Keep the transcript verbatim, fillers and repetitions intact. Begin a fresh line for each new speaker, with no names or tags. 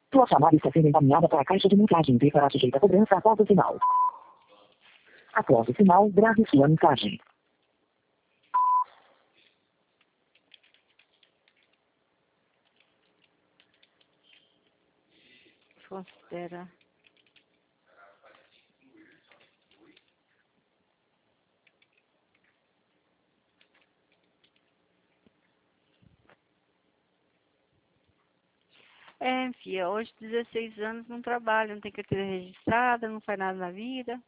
Sua chamada está sendo encaminhada para a caixa de mensagem e será sujeita a cobrança após o sinal. Após o sinal, grave sua mensagem.
Considera. É, filha, hoje dezesseis anos não trabalha, não tem carteira registrada, não faz nada na vida.